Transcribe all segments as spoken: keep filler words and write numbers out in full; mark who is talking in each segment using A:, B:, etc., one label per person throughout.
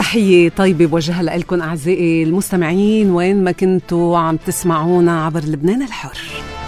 A: تحية طيبة بوجهها لكم أعزائي المستمعين وين ما كنتوا عم تسمعونا عبر لبنان الحر.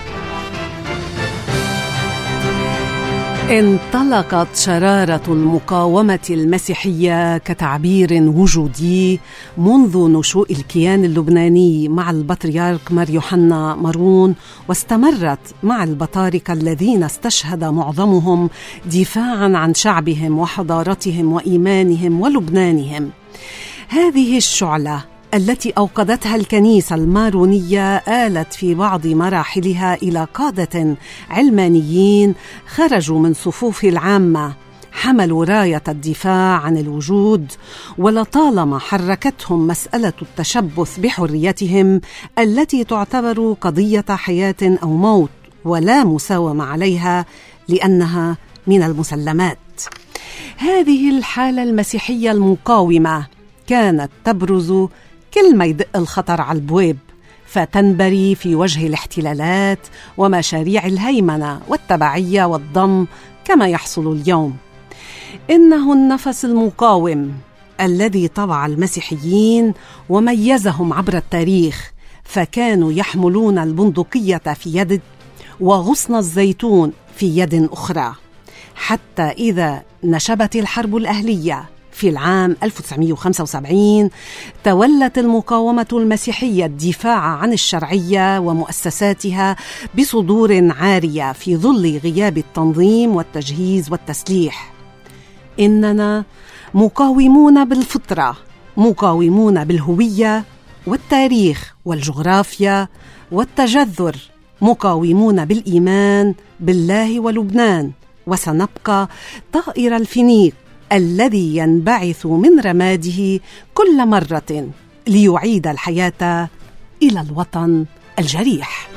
A: انطلقت شرارة المقاومة المسيحية كتعبير وجودي منذ نشوء الكيان اللبناني مع البطريرك مار يوحنا مارون، واستمرت مع البطاركة الذين استشهد معظمهم دفاعا عن شعبهم وحضارتهم وإيمانهم ولبنانهم. هذه الشعلة التي أوقدتها الكنيسة المارونية آلت في بعض مراحلها إلى قادة علمانيين خرجوا من صفوف العامة، حملوا راية الدفاع عن الوجود، ولطالما حركتهم مسألة التشبث بحريتهم التي تعتبر قضية حياة أو موت ولا مساومة عليها لأنها من المسلمات. هذه الحالة المسيحية المقاومة كانت تبرز كل ما يدق الخطر على البواب، فتنبري في وجه الاحتلالات ومشاريع الهيمنة والتبعية والضم كما يحصل اليوم. إنه النفس المقاوم الذي طبع المسيحيين وميزهم عبر التاريخ، فكانوا يحملون البندقية في يد وغصن الزيتون في يد أخرى، حتى إذا نشبت الحرب الأهلية في العام ألف وتسعمائة وخمسة وسبعين تولت المقاومة المسيحية الدفاع عن الشرعية ومؤسساتها بصدور عارية في ظل غياب التنظيم والتجهيز والتسليح. إننا مقاومون بالفطرة، مقاومون بالهوية والتاريخ والجغرافيا والتجذر، مقاومون بالإيمان بالله ولبنان، وسنبقى طائر الفينيق الذي ينبعث من رماده كل مرة ليعيد الحياة إلى الوطن الجريح.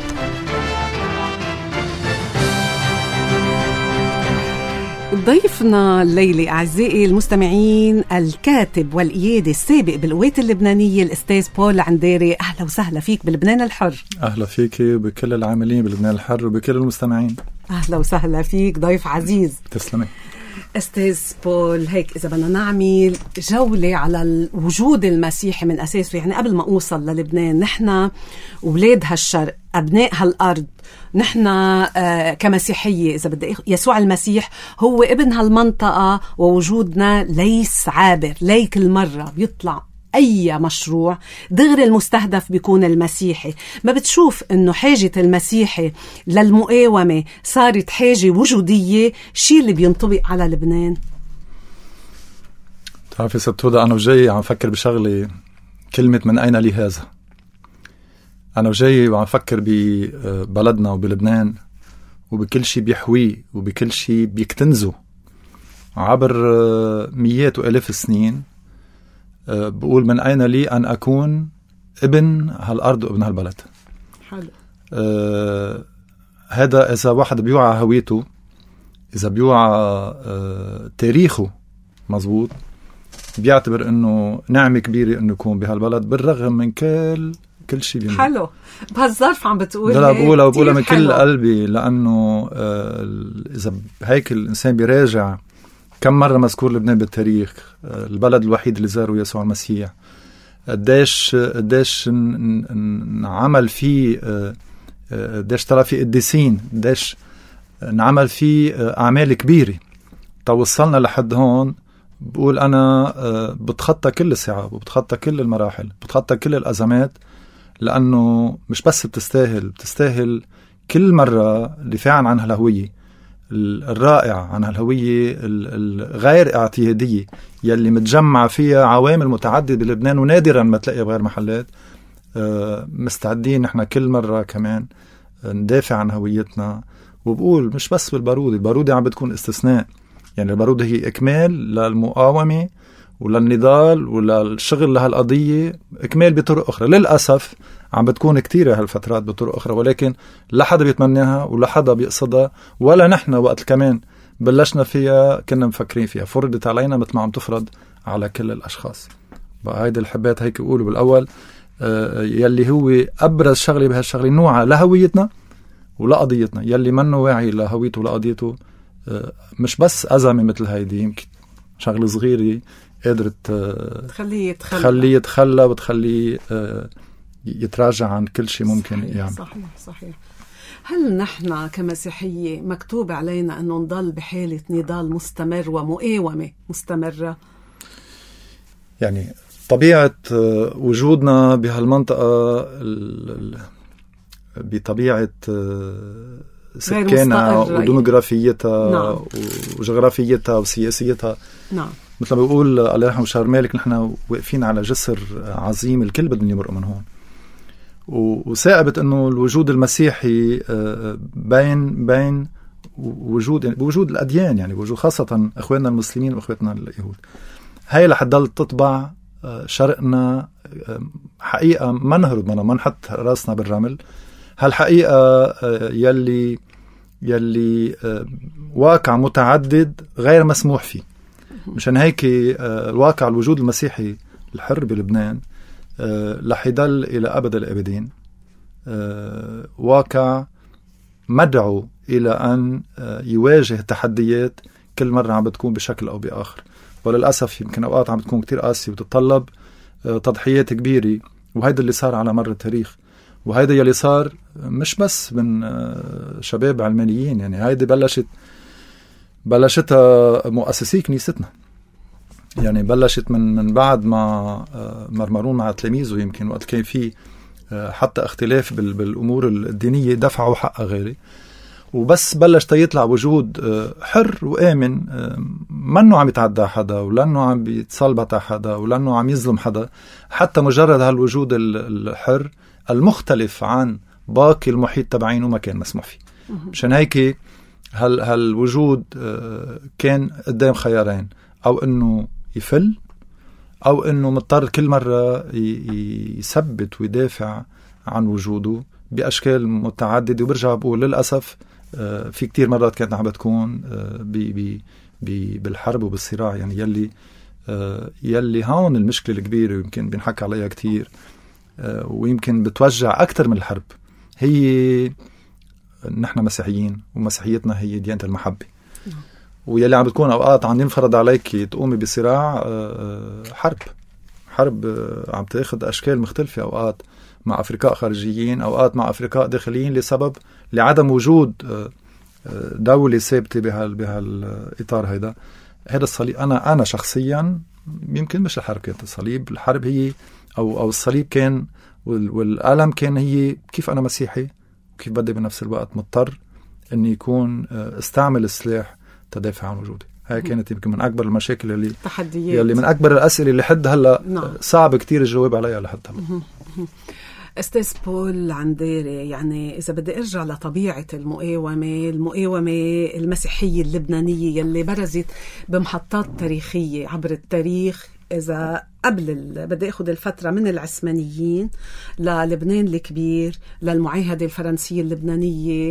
A: ضيفنا الليلة أعزائي المستمعين الكاتب والإيادي السابق بالقوات اللبنانية الأستاذ بول عنديري. أهلا وسهلا فيك بلبنان الحر.
B: أهلا فيك وبكل العاملين بلبنان الحر وبكل المستمعين.
A: أهلا وسهلا فيك ضيف عزيز.
B: تسلمي
A: أستاذ بول. هيك إذا بدنا نعمل جولة على الوجود المسيحي من أساسه، يعني قبل ما أوصل للبنان، نحن أولاد هالشرق، أبناء هالأرض، نحن آه كمسيحية إذا بدي يسوع المسيح هو ابن هالمنطقة، ووجودنا ليس عابر، لي كل مرة بيطلع أي مشروع دغري المستهدف بيكون المسيحي. ما بتشوف إنه حاجة المسيحي للمقاومة صارت حاجة وجودية، شيء اللي بينطبق على لبنان؟
B: تعرفي ست هدى، أنا وجاي عم فكر بشغلة، كلمة من أين لي هذا. أنا وجاي وعم فكر ببلدنا وبلبنان وبكل شيء بيحويه وبكل شيء بيكتنزه عبر مئات وآلاف السنين. بقول من أين لي أن أكون ابن هالأرض وابن هالبلد.
A: حلو.
B: آه هذا إذا واحد بيوعى هويته، إذا بيوعى آه تاريخه مزبوط، بيعتبر إنه نعمة كبيرة إنه يكون بهالبلد بالرغم من كل كل شيء بيمر.
A: حلو. بهالظرف عم بتقول.
B: لا بقولها وبقولها من كل قلبي، لأنه آه إذا هيك الإنسان بيراجع كم مرة مذكور لبنان بالتاريخ، البلد الوحيد اللي زاره يسوع المسيح، قديش قديش نعمل فيه، قديش طلع فيه قديسين، قديش نعمل فيه أعمال كبيرة. توصلنا لحد هون. بقول أنا بتخطى كل الصعاب وبتخطى كل المراحل، بتخطى كل الأزمات، لأنه مش بس بتستاهل بتستاهل كل مرة دفاعا عن هالهوية الرائع، عن الهوية الغير اعتيادية يلي متجمع فيها عوامل متعددة بلبنان ونادرا ما تلاقيها بغير محلات. مستعدين نحن كل مرة كمان ندافع عن هويتنا. وبقول مش بس بالبارودة، البارودة عم بتكون استثناء، يعني البارودة هي إكمال للمقاومة وللنضال وللشغل لهالقضية، إكمال بطرق أخرى. للأسف عم بتكون كتيرة هالفترات بطرق أخرى، ولكن لا حدا بيتمناها ولا حدا بيقصدها، ولا نحن وقت كمان بلشنا فيها كنا مفكرين فيها، فرضت علينا مثل ما عم تفرض على كل الأشخاص. بقى هيدا الحبات هيك يقولوا بالأول آه يلي هو أبرز شغلة بهالشغلة نوعها لهويتنا ولا قضيتنا. يلي منه واعي لهويته ولا قضيته آه مش بس أزمة مثل هيدي، يمكن شغلة صغيرة قدرت
A: تخليه يتخلى
B: تخليه يتخلى وتخليه يتراجع عن كل شيء ممكن
A: صحيح
B: يعمل.
A: صحيح صحيح. هل نحن كمسيحية مكتوب علينا أنه نضل بحالة نضال مستمر ومقاومة مستمرة؟
B: يعني طبيعة وجودنا بهالمنطقة بطبيعة سكانها وديموغرافيتها نعم. وجغرافيتها وسياسيتها
A: نعم.
B: مثل ما بيقول الله يرحمه شهر مالك، نحن واقفين على جسر عظيم الكل بدهم يمرقوا من هون. وثائبت انه الوجود المسيحي بين بين وجود وجود الاديان، يعني وجود خاصه اخواننا المسلمين واخواتنا اليهود، هاي رح تضل تطبع شرقنا حقيقه ما نهرب منها، ما نحط راسنا بالرمل. هالحقيقه يلي يلي واقع متعدد غير مسموح فيه. مشان هيك الواقع الوجود المسيحي الحر بلبنان رح يضل إلى أبد الأبدين واقع مدعو إلى أن يواجه تحديات كل مرة عم بتكون بشكل أو بآخر، وللأسف يمكن أوقات عم بتكون كتير قاسية وتتطلب تضحيات كبيرة. وهيدا اللي صار على مر التاريخ، وهيدا يلي صار مش بس من شباب علمانيين، يعني هيدا بلشت بلشتها مؤسسي كنيستنا، يعني بلشت من من بعد ما مرمرون مع تلاميذه، يمكن وقت كان في حتى اختلاف بالامور الدينيه دفعوا حق غيري، وبس بلش يطلع وجود حر وآمن منه عم يتعدى حدا ولانه عم بيتصلبط حدا ولانه عم يظلم حدا، حتى مجرد هالوجود الحر المختلف عن باقي المحيط تبعينه ما كان مسموح فيه. مشان هيك هال هالوجود كان قدام خيارين، او انه يفل او انه مضطر كل مرة يثبت ويدافع عن وجوده باشكال متعددة. وبرجع بقول للاسف في كتير مرات كانت عم بتكون بالحرب وبالصراع، يعني يلي يلي هون المشكلة الكبيرة ويمكن بنحكي عليها كتير ويمكن بتوجع اكتر من الحرب، هي نحن مسيحيين ومسيحيتنا هي ديانة المحبة. ويلي عم بتكون أوقات عم ينفرض عليك تقومي بصراع حرب حرب عم تاخد أشكال مختلفة، أوقات مع أفريقاء خارجيين، أوقات مع أفريقاء داخليين، لسبب لعدم وجود دولة ثابتة بهال بهالإطار. هيدا هذا الصليب. أنا أنا شخصيا يمكن مش الحرب كانت الصليب، الحرب هي أو أو الصليب كان والألم كان هي كيف أنا مسيحي وكيف بدي بنفس الوقت مضطر إني يكون استعمل السلاح تدافع عن وجودي. هاي كانت يمكن من أكبر المشاكل اللي
A: تحديات،
B: اللي من أكبر الأسئلة اللي حد هلا نعم. صعب كتير الجواب عليها لحد هلا.
A: أستاذ بول عنديري، يعني إذا بدي أرجع لطبيعة المقاومة المقاومة المسيحية اللبنانية يلي برزت بمحطات تاريخية عبر التاريخ، إذا قبل بدي أخذ الفترة من العثمانيين للبنان الكبير، للمعاهدة الفرنسية اللبنانية،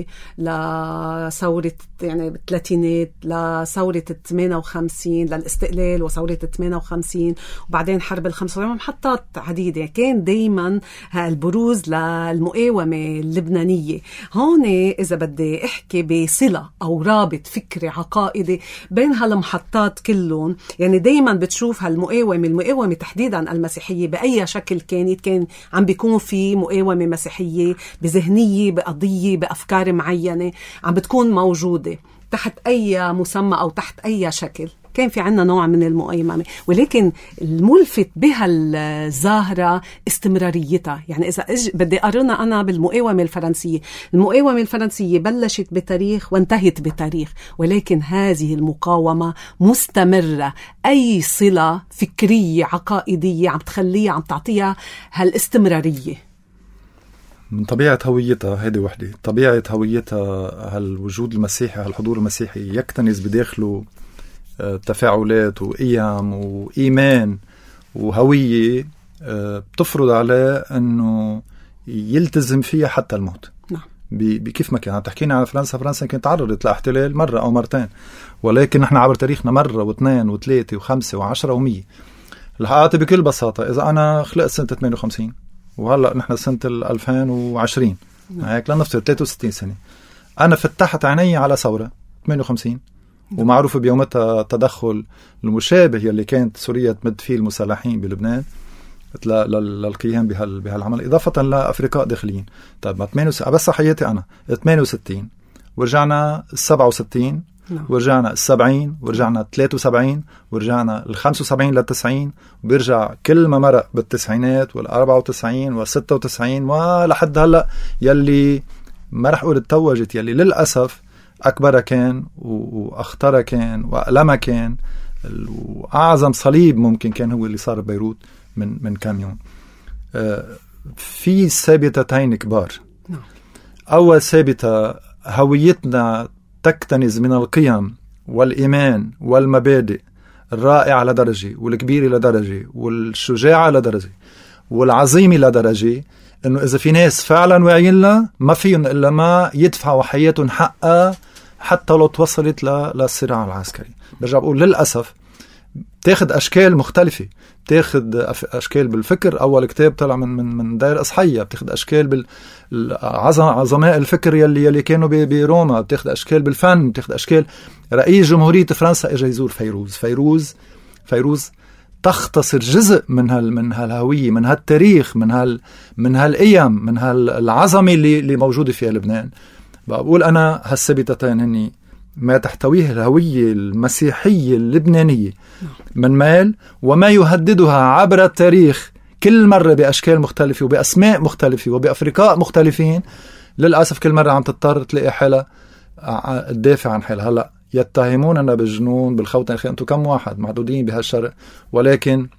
A: لثورة يعني بالثلاثينات، لثورة الثمانية وخمسين، للاستقلال وثورة الثمانية وخمسين، وبعدين حرب الخمسة وثمانين، محطات عديدة. كان دايما البروز للمقاومة اللبنانية. هون إذا بدي أحكي بصلة أو رابط فكري عقائدي بين هالمحطات كلهم، يعني دايما بتشوف هالمقاومة المقاومة تحديدا المسيحية بأي شكل كانت، كان عم بيكون في مقاومة مسيحية بذهنية بقضية بأفكار معينة عم بتكون موجودة تحت أي مسمى أو تحت أي شكل. كان في عنا نوع من المقاومة، ولكن الملفت بها الظاهرة استمراريتها. يعني إذا أج... بدي أقارنها أنا بالمقاومة الفرنسية، المقاومة الفرنسية بلشت بتاريخ وانتهت بتاريخ، ولكن هذه المقاومة مستمرة. أي صلة فكرية عقائدية عم تخليها عم تعطيها هالاستمرارية
B: من طبيعة هويتها. هيدي وحدة طبيعة هويتها. هالوجود المسيحي، هالحضور المسيحي يكتنز بداخله تفاعلات وقيم وإيمان وهوية بتفرض عليه أنه يلتزم فيها حتى الموت.
A: نعم.
B: بكيف ما كان عم تحكينا عن فرنسا، فرنسا كانت تعرضت لاحتلال مرة أو مرتين، ولكن نحن عبر تاريخنا مرة واثنين وثلاثة وخمسة وعشرة ومية. الحقيقة بكل بساطة، إذا أنا خلقت سنة ثمانية وخمسين وهلأ نحن سنة ألفين وعشرين، هيك لنفترض ثلاثة وستين سنة، أنا فتحت عيني على ثورة ثمانية وخمسين ومعروف بيومتها التدخل المشابه يلي كانت سوريا تمد فيه المسلحين بلبنان للقيام بهالعمل، إضافة لأفريقاء داخليين. طيب ما ثمانية وستين بس حياتي أنا ثمانية وستين، ورجعنا سبعة وستين، ورجعنا السبعين، ورجعنا ثلاثة وسبعين، ورجعنا الخمسة وسبعين للتسعين، وبيرجع كل ما مرق بالتسعينات والأربعة وتسعين والستة وتسعين ولحد هلأ يلي ما رح أقول اتوجت، يلي للأسف أكبر كان وأخطر كان وألم كان وأعظم صليب ممكن كان هو اللي صار ببيروت من من كم يوم. آه في ثابتتين كبار. نعم. أول ثابتة هويتنا تكتنز من القيم والإيمان والمبادئ الرائعة لدرجة والكبيرة لدرجة والشجاعة لدرجة والعظيمة لدرجة إنه إذا في ناس فعلا واعيين لها ما فيهم إلا ما يدفعوا حياتهم حقها حتى لو توصلت للصراع العسكري. برجع بقول للأسف تاخد أشكال مختلفة، بتاخد أشكال بالفكر. أول كتاب طلع من من من داير إصحية، بتاخد أشكال بالعظماء الفكر يلي يلي كانوا بروما، بتاخد أشكال بالفن، بتاخد أشكال. رئيس جمهورية فرنسا إجا يزور فيروز. فيروز فيروز تختصر جزء من هال من هالهوية، من هالتاريخ، من هال من هالقيم، من هالعظمة اللي اللي موجودة فيها لبنان. بقول أنا هالثابتتين هني ما تحتويه الهوية المسيحية اللبنانية من مال وما يهددها عبر التاريخ كل مرة بأشكال مختلفة وبأسماء مختلفة وبأفريقاء مختلفين. للأسف كل مرة عم تضطر تلاقي حالة تدافع عن حالها. هلأ يتهموننا بالجنون بالخوت، أنتم كم واحد معدودين بهالشرق، ولكن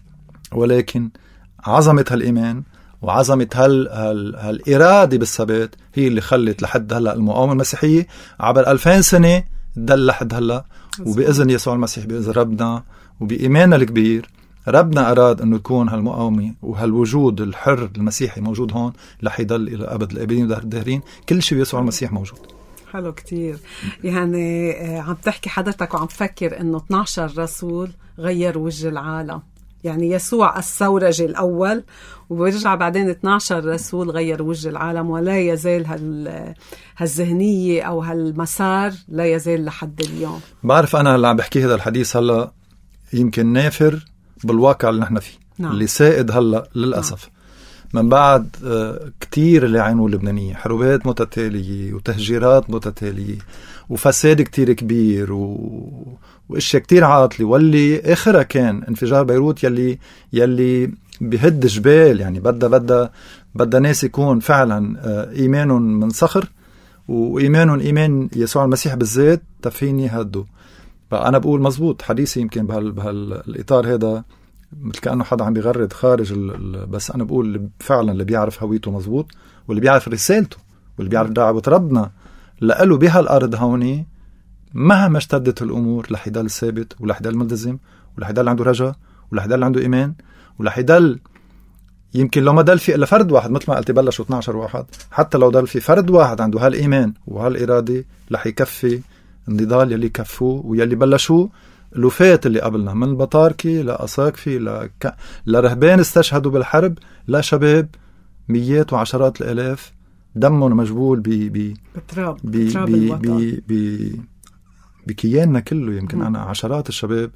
B: ولكن عظمة هالإيمان وعظمة هال هال هالإرادة بالثبات هي اللي خلت لحد هلا المقاومة المسيحية عبر ألفين سنة تدل لحد هلا. وبإذن يسوع المسيح، بإذن ربنا وبإيماننا الكبير، ربنا أراد أنه يكون هالمقاومة وهالوجود الحر المسيحي موجود هون رح يضل إلى أبد الآبدين والداهرين. كل شيء بيسوع المسيح موجود.
A: حلو كتير. يعني عم تحكي حضرتك وعم تفكر أنه اثني عشر رسول غير وجه العالم. يعني يسوع الثورجي الأول وبيرجع بعدين اثني عشر رسول غير وجه العالم، ولا يزال هال هالذهنية أو هالمسار لا يزال لحد اليوم.
B: بعرف أنا اللي عم بحكي هذا الحديث هلأ يمكن نافر بالواقع اللي نحن فيه. نعم. اللي سائد هلأ للأسف. نعم. من بعد كتير اللي عينوا اللبنانية، حروبات متتالية وتهجيرات متتالية وفساد كتير كبير و... وإشياء كتير عاطلة، واللي آخرها كان انفجار بيروت يلي يلي بهد جبال. يعني بدأ بدأ بدأ ناس يكون فعلا إيمانهم من صخر وإيمانهم إيمان يسوع المسيح بالذات تفيني هدو. فأنا بقول مزبوط حديثي يمكن بهال بهالإطار هذا مثل كأنه حدا عم بيغرد خارج ال... بس أنا بقول فعلا اللي بيعرف هويته مزبوط، واللي بيعرف رسالته، واللي بيعرف دعوة ربنا لقاله بهالأرض هوني مهما اشتدت الأمور رح يضل ثابت ورح يضل ملتزم ورح يضل عنده رجاء ورح يضل عنده إيمان ورح يضل. يمكن لو ما ضل في إلا فرد واحد مثل ما قلت بلشوا اثني عشر واحد، حتى لو ضل في فرد واحد عنده هالإيمان وهالإرادة رح يكفي النضال يلي كفوه ويلي بلشوه الوفات اللي قبلنا، من البطاركي لأساقفي لك... لرهبان استشهدوا بالحرب، لا شباب ميات وعشرات الآلاف دمهم مجبول ب ب
A: بتراب
B: ب ب ب بكياننا كله. يمكن م. أنا عشرات الشباب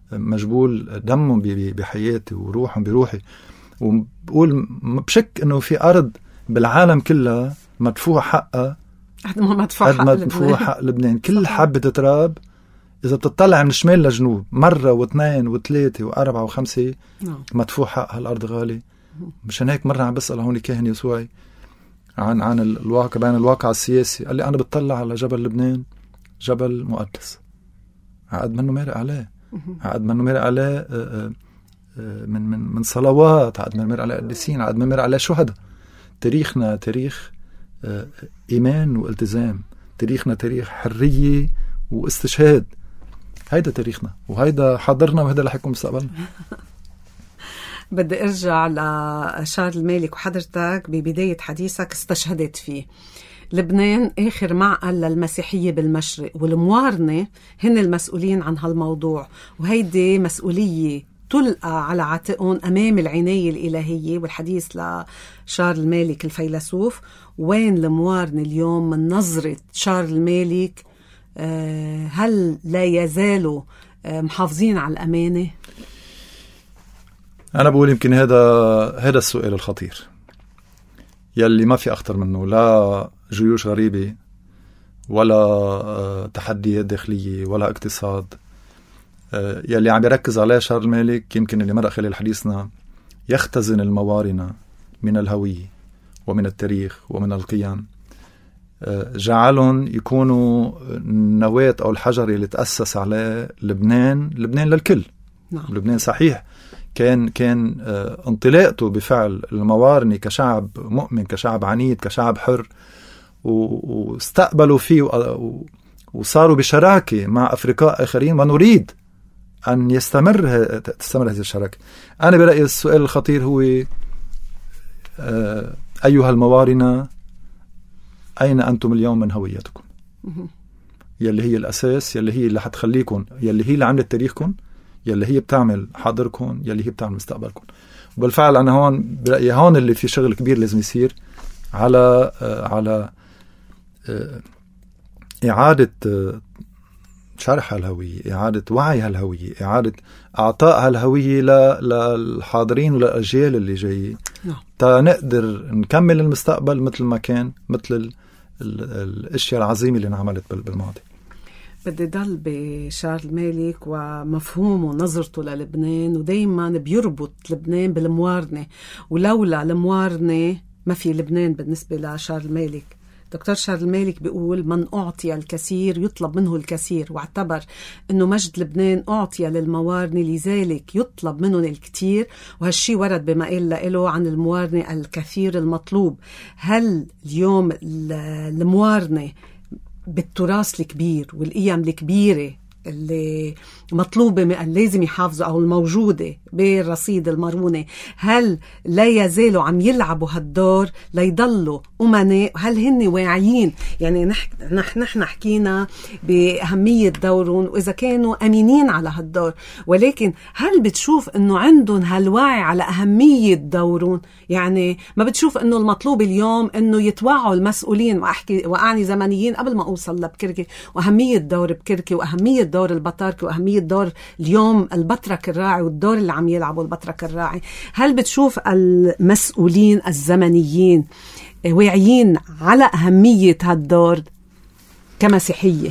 B: مجبول دمهم بحياتي وروحهم بروحي. وبقول بشك إنه في أرض بالعالم كلها مدفوع حقها
A: قد ما مدفوع حق لبنان.
B: مدفوع حق لبنان. كل حبة تراب إذا بتطلع من الشمال لجنوب مرة واثنين وثلاثة وأربعة وخمسة مدفوع حق هالأرض غالي. مشان هيك مرة عم بسأل هوني كاهن يسوعي عن عن الواقع بين الواقع السياسي، قال لي أنا بتطلع على جبل لبنان جبل مقدس، عقد منه مارق عليه، عقد منه مارق عليه من من من صلوات، عقد منه مارق عليه قديسين، عقد منه مارق عليه شهداء. تاريخنا تاريخ إيمان والتزام، تاريخنا تاريخ حرية واستشهاد. هيدا تاريخنا وهيدا حاضرنا وهيدا اللي حيكون مستقبلنا.
A: بدي ارجع لشارل مالك، وحضرتك ببداية حديثك استشهدت فيه. لبنان آخر معقل للمسيحية بالمشرق، والموارنة هن المسؤولين عن هالموضوع، وهيدي مسؤولية تلقى على عاتقهم أمام العناية الإلهية. والحديث لشارل مالك الفيلسوف، وين الموارنة اليوم من نظرة شارل مالك هل لا يزالوا محافظين على الأمانة؟
B: أنا بقول يمكن هذا هذا السؤال الخطير يلي ما في أخطر منه، لا جيوش غريبة ولا تحديات داخلية ولا اقتصاد. يلي عم يركز عليه شارل مالك يمكن اللي مرق خلال حديثنا يختزن الموارنة من الهوية ومن التاريخ ومن القيم، جعلهم يكونوا النواة أو الحجر اللي تأسس عليه لبنان. لبنان للكل.
A: نعم.
B: لبنان صحيح كان كان انطلاقته بفعل الموارنة كشعب مؤمن، كشعب عنيد، كشعب حر، واستقبلوا فيه وصاروا بشراكة مع أفريقيا آخرين، ونريد أن يستمر تستمر هذه الشراكة. أنا برأيي السؤال الخطير هو أيها الموارنة أين أنتم اليوم من هويتكم؟ يلي هي الأساس، يلي هي اللي حتخليكم، يلي هي اللي عملت تاريخكم، يلي هي بتعمل حاضركم، يلي هي بتعمل مستقبلكم. وبالفعل أنا هون برأيي هون اللي في شغل كبير لازم يصير على على إعادة شرح هالهوية، إعادة وعي هالهوية، إعادة أعطاء هالهوية للحاضرين وللأجيال اللي جاي، تا نقدر نكمل المستقبل مثل ما كان، مثل ال ال الأشياء العظيمة اللي انعملت بالماضي.
A: بدي ضل بشارل مالك ومفهومه ونظرته للبنان، ودايما بيربط لبنان بالموارنة، ولولا الموارنة ما في لبنان بالنسبة لشارل مالك. دكتور شارل مالك بيقول من أعطي الكثير يطلب منه الكثير، واعتبر أنه مجد لبنان أعطي للموارنة لذلك يطلب منه الكثير، وهالشي ورد بمقال له عن الموارنة الكثير المطلوب. هل اليوم الموارنة بالتراث الكبير والقيم الكبيرة اللي مطلوبة لازم يحافظوا أو الموجودة بالرصيد المرونة، هل لا يزالوا عم يلعبوا هالدور ليضلوا أمناء؟ هل هن واعيين؟ يعني نحن نحن حكينا بأهمية دورهم وإذا كانوا أمينين على هالدور، ولكن هل بتشوف أنه عندهم هالوعي على أهمية دورهم؟ يعني ما بتشوف أنه المطلوب اليوم أنه يتوعوا المسؤولين، وأحكي وأعني زمنيين قبل ما أوصل لبكركي، وأهمية دور بكركي، وأهمية دور البطاركة، وأهمية دور اليوم البطرك الراعي والدور اللي عم يلعبوا البطرك الراعي. هل بتشوف المسؤولين الزمنيين واعيين على أهمية هالدور كمسيحية؟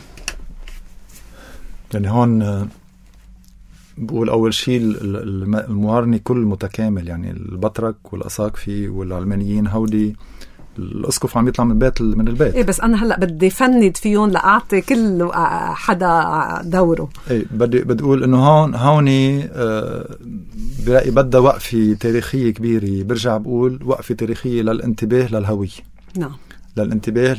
B: يعني هون بقول أول شيء الموارنة كل متكامل، يعني البطرك والأساقفي والعلمانيين هودي الأسقف عم يطلع من بيت من البيت.
A: إيه بس أنا هلأ بدي فند فيهم لأعطي كل حدا دوره.
B: إيه بدي بدي أقول إنه هون هوني آه برأيي بدها وقفة تاريخية كبيرة. برجع بقول وقفة تاريخية للانتباه للهوية.
A: نعم.
B: للانتباه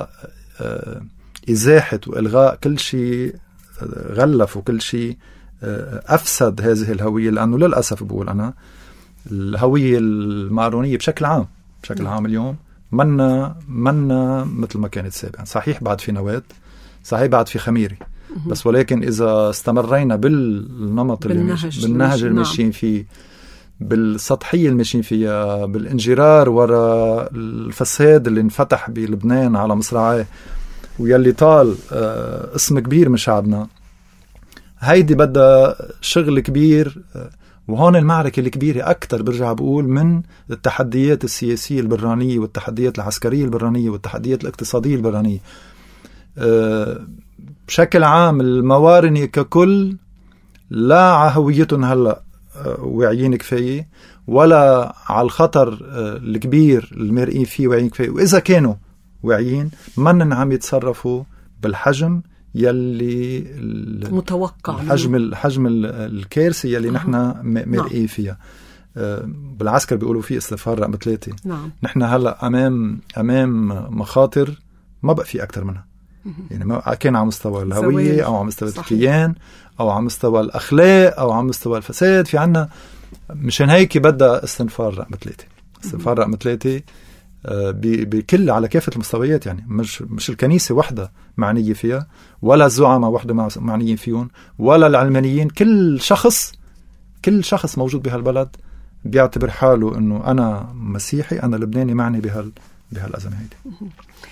B: لإزاحة وإلغاء كل شيء غلف وكل شيء آه أفسد هذه الهوية، لأنه للأسف بقول أنا الهوية المارونية بشكل عام بشكل نعم. عام اليوم منا منا مثل ما كانت سابقا. صحيح بعد في نواة، صحيح بعد في خميرة، بس ولكن إذا استمرينا بالنمط اللي
A: بالنهج,
B: بالنهج اللي ماشيين فيه، بالسطحية اللي ماشيين فيها، بالانجرار وراء الفساد اللي انفتح بلبنان على مصراعيه ويلي طال آه اسم كبير من شعبنا، هيدي بدها شغل كبير. آه وهون المعركة الكبيرة أكتر برجع بقول من التحديات السياسية البرانية والتحديات العسكرية البرانية والتحديات الاقتصادية البرانية. أه بشكل عام الموارنة ككل لا على هويتهم هلأ أه واعيين كفاية، ولا على الخطر أه الكبير المرئين فيه واعيين كفاية، وإذا كانوا واعيين منن عم يتصرفوا بالحجم يلي
A: متوقع،
B: الحجم الحجم الكارثي يلي نحن مرئي فيها. بالعسكر بيقولوا فيه استفهار رقم ثلاثة.
A: نعم.
B: نحن هلا امام امام مخاطر ما بقى في اكثر منها. يعني ما كان على مستوى الهويه او على مستوى الكيان او على مستوى الاخلاق او على مستوى الفساد. في عنا مشان هيك بدها استنفار رقم ثلاثة. استنفار رقم ثلاثة بكل على كافة المستويات، يعني مش مش الكنيسة وحدة معنية فيها، ولا الزعماء وحدة معنيين فيهم، ولا العلمانيين. كل شخص كل شخص موجود بهالبلد بيعتبر حاله إنه أنا مسيحي، أنا لبناني، معني بهال بهالأزمة هيدي.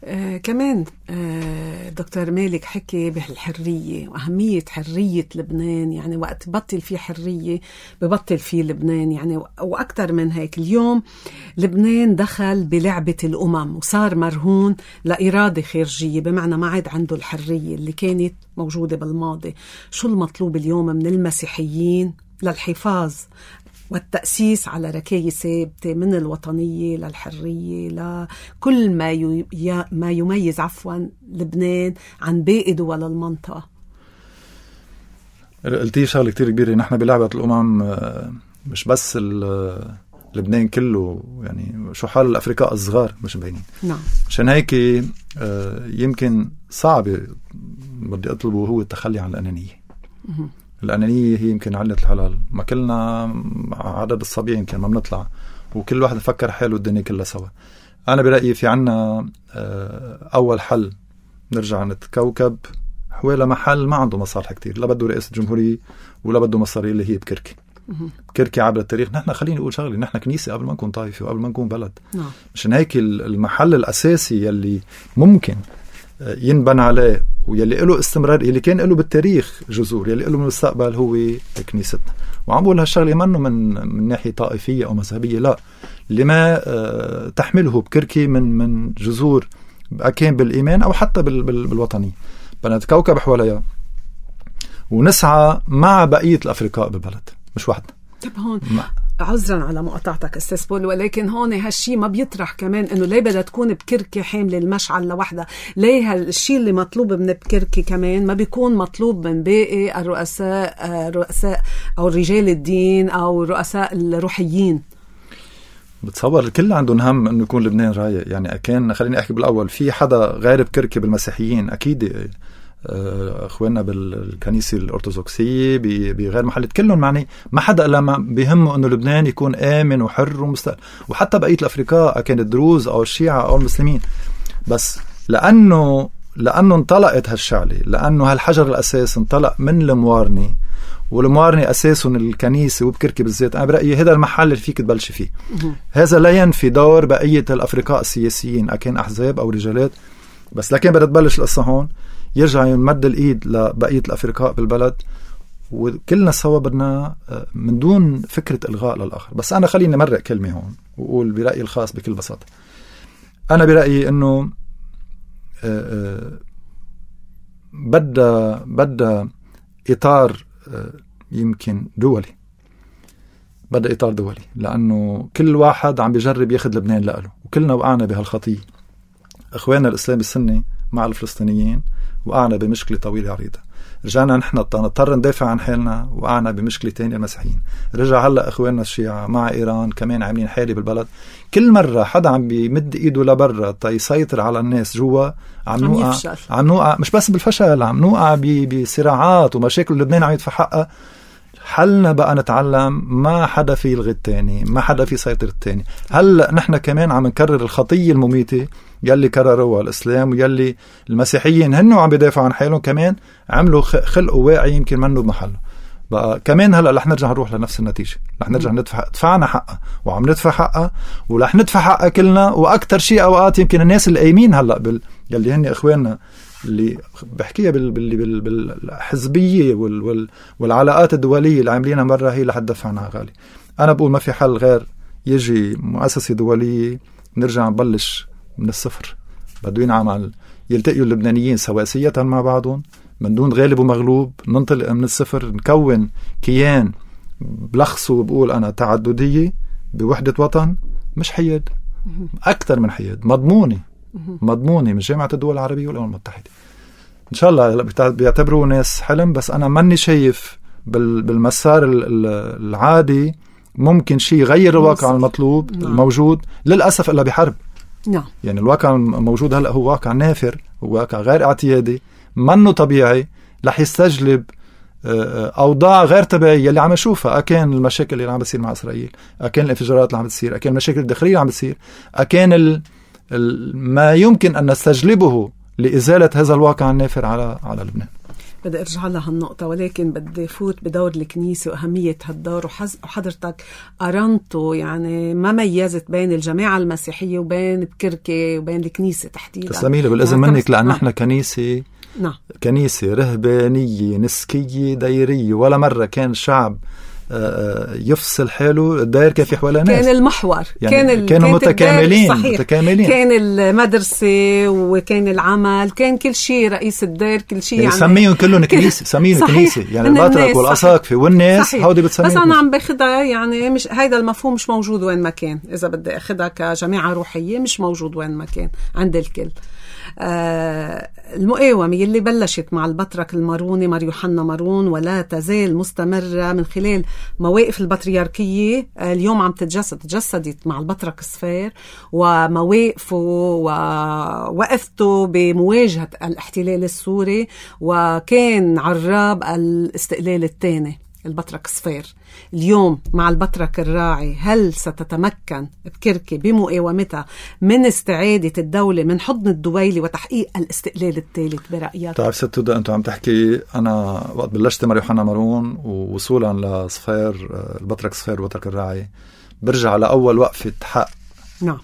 A: آه كمان آه دكتور مالك حكي بالحرية وأهمية حرية لبنان. يعني وقت بطل في حرية ببطل في لبنان. يعني وأكتر من هيك اليوم لبنان دخل بلعبة الأمم وصار مرهون لإرادة خارجية، بمعنى ما عاد عنده الحرية اللي كانت موجودة بالماضي. شو المطلوب اليوم من المسيحيين للحفاظ والتأسيس على ركاية ثابتة من الوطنية للحرية لكل ما ي... ما يميز عفوا لبنان عن باقي دول المنطقة؟
B: قلتي شغلة كتير كبيرة. نحن بلعبة الأمم مش بس لبنان كله، يعني شو حال الأفريقيا الصغار مش مبينين.
A: نعم.
B: عشان هيك يمكن صعب بدي أطلبه هو التخلي عن الأنانية. الأنانية هي يمكن علة الحلال. ما كلنا عدد الصبية يمكن ما بنطلع وكل واحد يفكر حاله الدنيا كلها سوا. أنا برأيي في عنا أول حل نرجع نتكوكب حوالي محل ما عنده مصالح كتير، لا بده رئيس الجمهورية ولا بده مصاري، اللي هي بكركي. بكركي عبر التاريخ نحن خليني أقول شغلي، نحن كنيسة قبل ما نكون طائفة وقبل ما نكون بلد. مشان هيك المحل الأساسي يلي ممكن ينبنى عليه ويلي له استمرار، يلي كان له بالتاريخ جذور، يلي له مستقبل، هو كنيستنا. وعم بقول هالشغله منه من من ناحيه طائفيه او مذهبيه، لا، لما تحمله بكركي من من جذور كان بالايمان او حتى بال بال بالوطنيه. بدنا نتكوكب حواليها ونسعى مع بقيه الافرقاء بالبلد، مش وحدنا.
A: طب هون عذرا على مقاطعتك استاذ بول، ولكن هون هالشي ما بيطرح كمان انه ليه بدها تكون بكركي حامله المشعل لوحدها؟ ليه هالشي اللي مطلوب من بكركي كمان ما بيكون مطلوب من باقي الرؤساء رؤساء او رجال الدين او رؤساء الروحيين؟
B: بتصور الكل عندهم هم انه يكون لبنان رايق. يعني كان خليني احكي بالاول، في حدا غير بكركي بالمسيحيين اكيد اخواننا بالكنيسه الارثوذكسيه بغير محلة كلهم، معني ما حدا لما بيهمه انه لبنان يكون امن وحر ومستقل، وحتى بقيه الافرقاء كانت الدروز او الشيعة او المسلمين. بس لانه لانه انطلقت هالشعله، لانه هالحجر الاساس انطلق من الموارني، والموارني اساسه الكنيسه وبكركي بالذات، انا برايي هذا المحل اللي فيك تبلش فيه. هذا لا ينفي دور بقيه الافرقاء السياسيين اكان احزاب او رجالات، بس لكن بدها تبلش القصه هون، يرجع يمد الإيد لبقية الأفرقاء بالبلد، وكلنا سوا بدنا من دون فكرة إلغاء للآخر. بس أنا خليني مرق كلمة هون وأقول برأيي الخاص بكل بساطة. أنا برأيي أنه بدأ بدأ إطار يمكن دولي، بدأ إطار دولي، لأنه كل واحد عم بيجرب ياخد لبنان لأله، وكلنا وقعنا بهالخطية. إخواننا الإسلام السني مع الفلسطينيين وقعنا بمشكلة طويلة عريضة، رجعنا نحن نضطر ندافع عن حالنا وقعنا بمشكلة تانية المسيحيين، رجع هلأ إخواننا الشيعة مع إيران كمان عاملين حالة بالبلد. كل مرة حدا عم بيمد إيده لبرا تيسيطر على الناس جوا، عم نوقع عم نوقع مش بس بالفشل، عم نوقع بصراعات ومشاكل لبنان عم يدفع حقها. حلنا بقى نتعلم، ما حدا في يلغي التاني، ما حدا في يسيطر التاني. هلأ نحن كمان عم نكرر الخطية المميتة يلي كرروها الإسلام ويلي المسيحيين هنو عم بيدافعوا عن حالهم، كمان عملوا خلقوا واعي يمكن منه بمحله. بقى كمان هلأ رح نرجع نروح لنفس النتيجة، رح نرجع ندفع دفعنا حقها وعم ندفع حقها ورح ندفع حقها كلنا. وأكتر شيء أوقات يمكن الناس اللي قايمين هلأ بال يلي هن إخواننا اللي بحكيها بال... بال... بال... بالحزبية وال... وال... والعلاقات الدولية اللي عاملينها مرة، هي رح تدفعنا غالي. أنا بقول ما في حل غير يجي مؤسسة دولية نرجع نبلش من الصفر. بده ينعمل يلتقيوا اللبنانيين سواسية مع بعضهم من دون غالب ومغلوب، ننطلق من الصفر، نكون كيان بلخصه بقول أنا تعددية بوحدة وطن، مش حياد، أكثر من حياد، مضمونة مضمونة من جامعة الدول العربية والأمم المتحدة. إن شاء الله بيعتبروا ناس حلم، بس أنا ماني شايف بالمسار العادي ممكن شيء يغير الواقع المطلوب الموجود للأسف إلا بحرب.
A: نعم.
B: يعني الواقع الموجود هلأ هو واقع نافر، هو واقع غير اعتيادي، منه طبيعي، رح يستجلب أوضاع غير طبيعية اللي عم نشوفها. أكان المشاكل اللي عم بتصير مع إسرائيل، أكان الانفجارات اللي عم بتصير، أكان المشاكل الداخلية اللي عم بتصير، أكان ال... ال... ما يمكن أن نستجلبه لإزالة هذا الواقع النافر على على لبنان.
A: بدي أرجع لها النقطة، ولكن بدي فوت بدور الكنيسة وأهمية هالدور. وحضرتك قرنته يعني ما ميزت بين الجماعة المسيحية وبين بكركي وبين الكنيسة تحديدا.
B: تسلميلي بالإذن
A: يعني
B: منك، لأن نحن كنيسة
A: نعم. كنيسة
B: رهبانية نسكية دايرية، ولا مرة كان شعب يفصل حاله الدائر كيف حوالي ناس.
A: كان المحور
B: يعني
A: كان
B: كانوا متكاملين متكاملين
A: كان المدرسة وكان العمل، كان كل شيء رئيس الدائر كل شيء
B: يعني, يعني سميهم كلهم كنيسة سميهم كنيسة يعني البطرك والأساقفة والناس هودي بتسميهم.
A: بس أنا عم باخدها يعني مش هيدا المفهوم مش موجود وين ما كان. إذا بدي أخدها كجماعة روحية مش موجود وين ما كان عند الكل. آه المقاومة اللي بلشت مع البطرك الماروني مار يوحنا مارون ولا تزال مستمرة من خلال مواقف البطريركية. آه اليوم عم تتجسد تجسدت مع البطرك الصفير ومواقفه ووقفته بمواجهة الاحتلال السوري، وكان عراب الاستقلال الثاني البطرك الصفير. اليوم مع البطرك الراعي هل ستتمكن بكركي بمقاومتها من استعادة الدولة من حضن الدويلة وتحقيق الاستقلال الثالث برأيك؟
B: تعرف ست تودا، أنتوا عم تحكي أنا وقت بلشت مع يوحنا مارون ووصولا لصفير البطرك صفير البطرك الراعي برجع لأول وقفة حق.
A: نعم.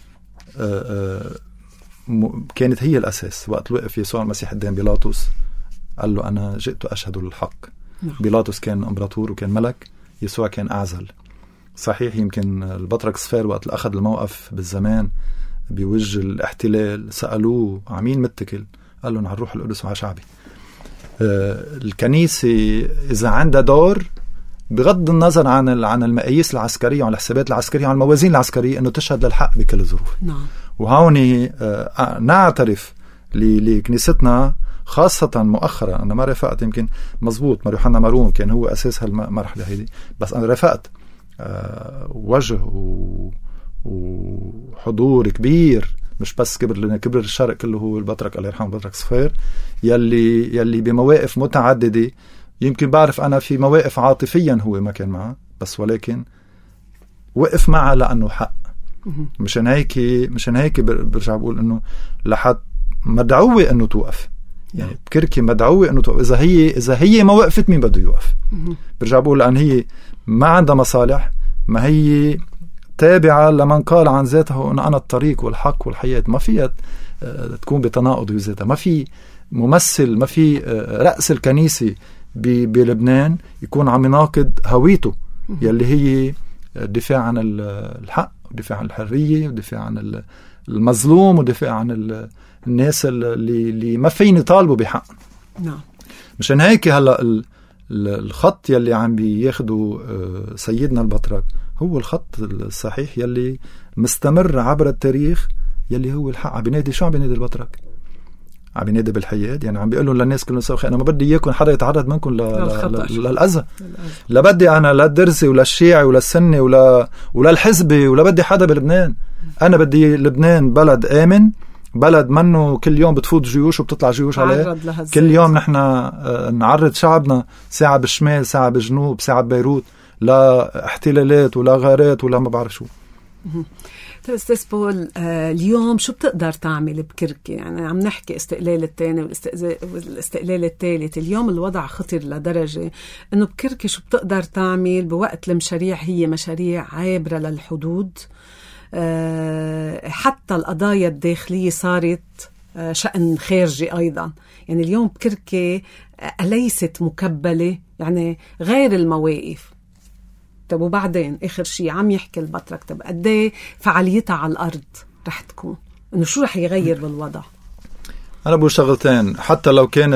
B: كانت هي الأساس وقت وقف يسوع المسيح قدام بيلاطس قال له أنا جئت أشهد للحق. نعم. بيلاطس كان امبراطور وكان ملك، يسوع كان أعزل. صحيح يمكن البطرك صفير وقت أخذ الموقف بالزمان بوجه الاحتلال سألوه عمين متكل، قال لهم هنروح القدس مع شعبي. آه الكنيسة إذا عندها دور بغض النظر عن عن المقاييس العسكرية وعن الحسابات العسكرية وعن الموازين العسكرية إنه تشهد للحق بكل الظروف.
A: نعم.
B: وهوني آه نعترف لكنيستنا خاصة مؤخرا. أنا ما رفقت يمكن مزبوط مار يوحنا مارون كان هو أساس هالمرحلة هذه، بس أنا رفقت أه وجه و... وحضور كبير مش بس كبر لنا كبر الشرق كله هو البطرك الله يرحمه البطرك صفير يلي يلي بمواقف متعددة. يمكن بعرف أنا في مواقف عاطفيا هو ما كان معه، بس ولكن وقف معه لأنه حق. مشان هيك مشان هيك برجع بقول إنه لحد مدعوة إنه توقف. يعني بكركي مدعوة انه توقف. اذا هي اذا هي ما وقفت مين بده يوقف؟ برجع بقول لان هي ما عندها مصالح، ما هي تابعة لمن قال عن ذاته ان انا الطريق والحق والحياة. ما فيها تكون بتناقض بذاتها. ما في ممثل، ما في رأس الكنيسة بلبنان يكون عم يناقض هويته يلي هي الدفاع عن الحق ودفاع عن الحرية ودفاع عن المظلوم ودفاع عن الناس اللي, اللي ما فين يطالبوا بحق.
A: نعم.
B: مشان هيك هلا الخط يلي عم بياخدوا سيدنا البطرك هو الخط الصحيح يلي مستمر عبر التاريخ، يلي هو الحق. عم بينادي شو عم بينادي البطرك؟ عم بينادي بالحياة. يعني عم بيقولوا للناس كلهم سوا انا ما بدي اياكم حدا يتعرض منكم للأذى، لا بدي انا لا الدرزي ولا الشيعي ولا السني ولا ولا الحزبي ولا بدي حدا بلبنان. انا بدي لبنان بلد آمن، بلد منه كل يوم بتفوت جيوش وبتطلع جيوش عليه. كل يوم نحن نعرض شعبنا ساعة بالشمال ساعة بالجنوب ساعة ببيروت لا احتلالات ولا غارات ولا ما بعرف شو.
A: أستاذ بول، آه اليوم شو بتقدر تعمل بكركي؟ يعني عم نحكي استقلال الثاني والاستقلال الثالث. اليوم الوضع خطر لدرجة إنه بكركي شو بتقدر تعمل بوقت المشاريع هي مشاريع عابرة للحدود؟ آه حتى القضايا الداخلية صارت آه شأن خارجي أيضا. يعني اليوم بكركي آه أليست مكبلة، يعني غير المواقف. طب وبعدين آخر شيء عم يحكي البطرك، طب قديه فعاليتها على الأرض رح تكون؟ إنه شو رح يغير بالوضع؟
B: أنا بقول شغلتين. حتى لو كان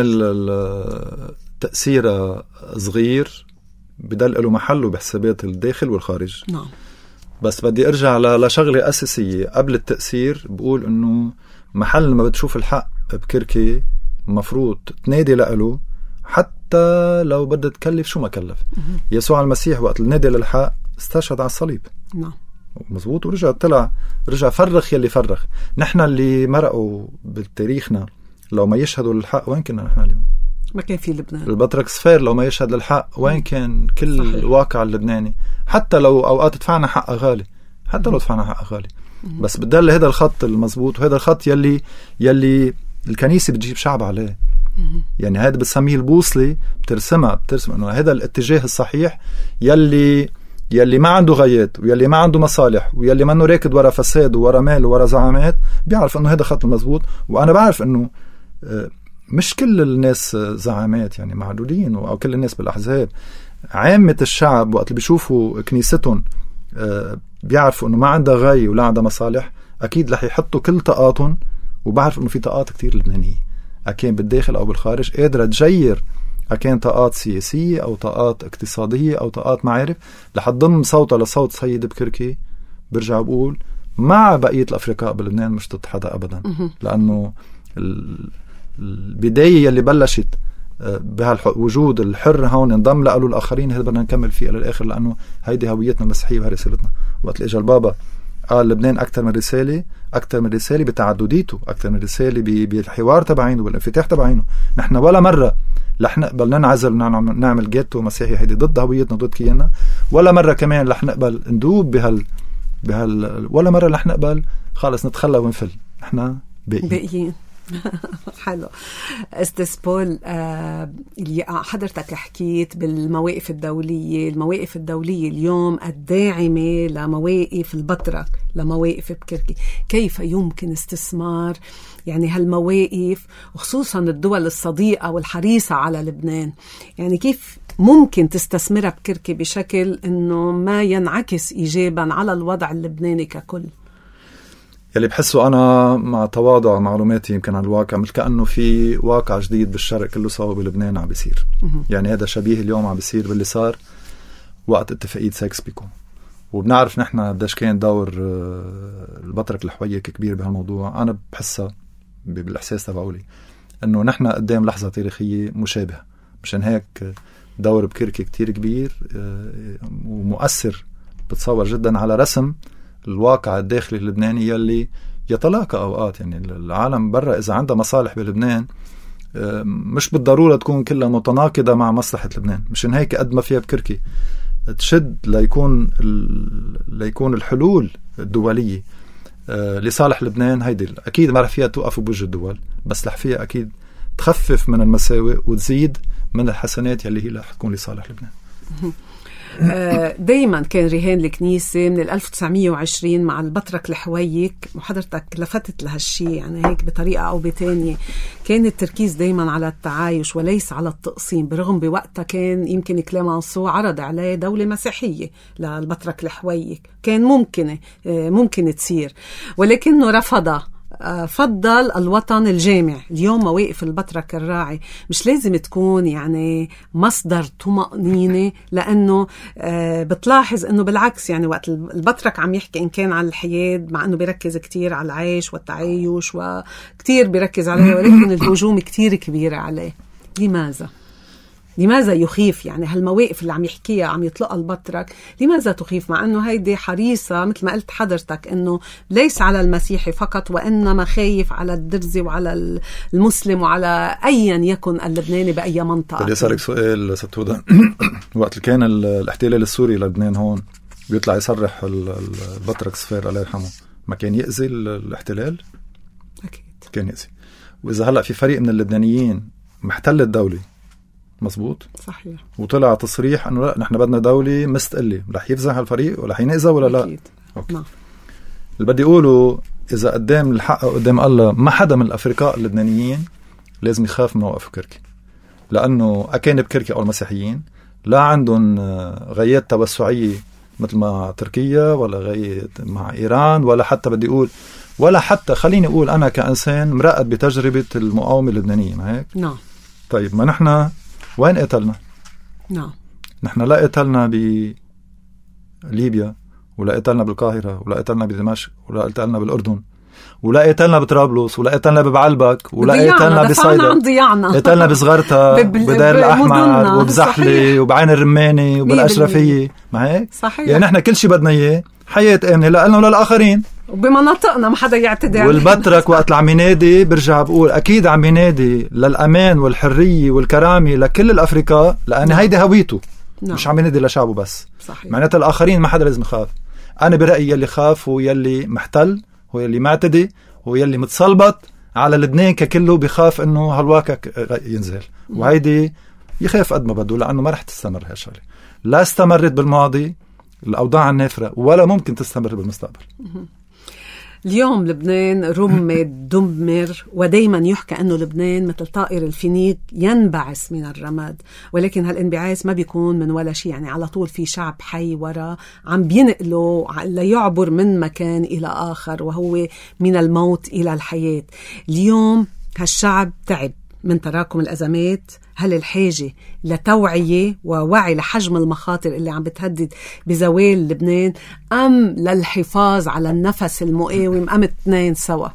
B: التأثير صغير بدل له محله بحسابات الداخل والخارج.
A: نعم.
B: بس بدي أرجع لشغلة أساسية قبل التأثير. بقول إنه محل ما بتشوف الحق بكركي مفروض تنادي لأله، حتى لو بدها تكلف شو ما كلف. يسوع المسيح وقت النادي للحق استشهد على الصليب.
A: نعم.
B: مزبوط. ورجع طلع رجع فرخ يلي فرخ. نحن اللي مرقوا بالتاريخنا لو ما يشهدوا للحق وين كنا نحن اليوم؟
A: ما كان في لبنان.
B: البطرك صفير لو ما يشهد للحق وين كان كل صحيح. الواقع اللبناني. حتى لو أوقات دفعنا حق غالي، حتى لو دفعنا حق غالي، بس بدل هذا الخط المزبوط وهذا الخط يلي يلي الكنيسة بتجيب شعب عليه. يعني هذا بسميه البوصلة، بترسمها بترسم انه هذا الاتجاه الصحيح يلي يلي ما عنده غايات ويلي ما عنده مصالح ويلي ما انه راكد ورا فساد وورا مال وورا زعامات، بيعرف انه هذا خط المزبوط. وانا بعرف انه مش كل الناس زعامات يعني معدودين او كل الناس بالاحزاب. عامة الشعب وقت اللي بيشوفوا كنيستهم بيعرفوا انه ما عندها غاية ولا عندها مصالح، اكيد رح يحطوا كل طاقاتهم. وبعرف انه في طاقات كتير لبنانية اكين بالداخل او بالخارج قادرة تجير أكين طاقات سياسية أو طاقات اقتصادية أو طاقات معارف لحضم صوتها لصوت سيد بكركي. برجع بقول مع بقية الأفريقاء بلبنان مش ضد حدا أبدا، لأنه البداية اللي بلشت بهالوجود الحر هون انضم لقالوا الآخرين، هذا بدنا نكمل فيه للآخر، لأنه هيدي هويتنا المسيحية وهي رسالتنا. وقت اللي إجا البابا قال لبنان أكثر من رسالة، أكثر من رسالة بتعدديته، أكثر من رسالة بالحوار تبعينه والانفتاح تبعينه. نحن ولا مرة رح نقبل ننعزل ونعمل جيتو مسيحي، هيدي ضد هويتنا ضد كياننا. ولا مرة كمان رح نقبل ندوب بهال بهال ولا مرة رح نقبل خالص نتخلى ونفل. نحن باقيين
A: باقيين حلو. استاذ بول، آه حضرتك حكيت بالمواقف الدولية، المواقف الدولية اليوم الداعمة لمواقف البطرك، لمواقف بكركي. كيف يمكن استثمار يعني هالمواقف وخصوصا الدول الصديقة والحريصة على لبنان؟ يعني كيف ممكن تستثمرها بكركي بشكل انه ما ينعكس ايجابا على الوضع اللبناني ككل؟
B: يلي بحسه أنا مع تواضع معلوماتي يمكن عن الواقع، مش كأنه في واقع جديد بالشرق كله سوا بلبنان عم بيصير. يعني هذا شبيه اليوم عم بيصير باللي صار وقت اتفاقية سايكس بيكو. وبنعرف نحن قديش كان دور البطرك الحويك كبير بهالموضوع. أنا بحسها بالإحساس تبعولي أنه نحن قدام لحظة تاريخية مشابهة، مشان هيك دور بكركي كتير كبير ومؤثر بتصور جدا على رسم الواقع الداخلي اللبناني يلي يتلاقى أوقات. يعني العالم برا إذا عندها مصالح بلبنان مش بالضرورة تكون كلها متناقضة مع مصلحة لبنان. مشان هيك قد ما فيها بكركي تشد ليكون ليكون الحلول الدولية لصالح لبنان. هيدي أكيد ما رح فيها توقف بوجه الدول، بس رح فيها أكيد تخفف من المساوئ وتزيد من الحسنات يلي هي رح تكون لصالح لبنان.
A: دايما كان رهان الكنيسة من ألف وتسعمية وعشرين مع البطرك الحويك، وحضرتك لفتت لهالشي يعني هيك بطريقة أو بتانية. كان التركيز دايما على التعايش وليس على التقسيم، برغم بوقتها كان يمكن كليمانسو عرض عليه دولة مسيحية للبطرك الحويك، كان ممكن ممكن تصير، ولكنه رفضها، فضل الوطن الجامع. اليوم مواقف البطرك الراعي مش لازم تكون يعني مصدر طمأنينة، لأنه بتلاحظ أنه بالعكس يعني وقت البطرك عم يحكي إن كان على الحياد، مع أنه بيركز كتير على العيش والتعايش وكتير بيركز عليه، ولكن الهجوم كتير كبيرة عليه. لماذا؟ لماذا يخيف يعني هالمواقف اللي عم يحكيها عم يطلقها البطرك؟ لماذا تخيف مع أنه هيدي حريصة مثل ما قلت حضرتك أنه ليس على المسيحي فقط، وإنما خايف على الدرزي وعلى المسلم وعلى أيا يكن اللبناني بأي منطقة؟
B: بدي أسألك سؤال ست هدى. وقت كان الاحتلال السوري للبنان هون بيطلع يصرح البطرك صفير الله يرحمه، ما كان يأذي الاحتلال؟
A: أكيد
B: كان يأذي. وإذا هلأ في فريق من اللبنانيين محتل الدولة، مزبوط
A: صحيح،
B: وطلع تصريح انه لا نحن بدنا دولة مستقلة، رح يفزع هالفريق ولا حينئذ ولا لا؟
A: أكيد.
B: أوكي. اللي بدي أقوله إذا قدام الحق قدام الله ما حدا من الأفريقاء اللبنانيين لازم يخاف من موقف بكركي، لأنه أكان بكركي أو المسيحيين لا عندهم غايات توسعية مثل ما تركيا، ولا غاية مع إيران، ولا حتى بدي أقول ولا حتى خليني أقول أنا كإنسان مرقد بتجربة المقاومة اللبنانية. ما هيك؟
A: نعم.
B: طيب ما نحن وين قتلنا؟
A: نعم.
B: نحن لا قتلنا بليبيا، ولا قتلنا بالقاهرة، ولا قتلنا بدمشق، ولا قتلنا بالأردن، ولا قتلنا بطرابلس، ولا قتلنا ببعلبك، ولا قتلنا بصيدا، قتلنا بصغرتا وبدير الأحمر وبزحلة وبعين الرماني وبالأشرفية. ما هيك؟
A: صحيح.
B: يعني نحن كل شيء بدنا إياه حياة آمنة لنا وللآخرين،
A: وبمناطقنا ما حدا يعتدي علينا.
B: والبطرك وقت عم ينادي برجع بقول أكيد عم ينادي للأمان والحرية والكرامة لكل الأفريقيا، لأن نعم. هيدي هويته. نعم. مش عم ينادي لشعبه بس.
A: صحيح.
B: معناتها الآخرين ما حدا لازم يخاف. أنا برأيي يلي خاف هو يلي محتل، هو يلي معتدي، هو يلي متصلبط على لبنان ككله بيخاف انه هالواقع ينزل، وهيدي يخاف قد ما بده، لانه ما رح تستمر هالشغله، لا استمرت بالماضي الاوضاع النافره ولا ممكن تستمر بالمستقبل.
A: اليوم لبنان رمد دمر، ودايما يحكى أنه لبنان مثل طائر الفينيق ينبعث من الرماد، ولكن هالانبعاث ما بيكون من ولا شيء، يعني على طول في شعب حي ورا عم بينقله ليعبر من مكان إلى آخر، وهو من الموت إلى الحياة. اليوم هالشعب تعب من تراكم الأزمات. هل الحاجة لتوعية ووعي لحجم المخاطر اللي عم بتهدد بزوال لبنان، أم للحفاظ على النفس المقاوم، أم اثنين سوا؟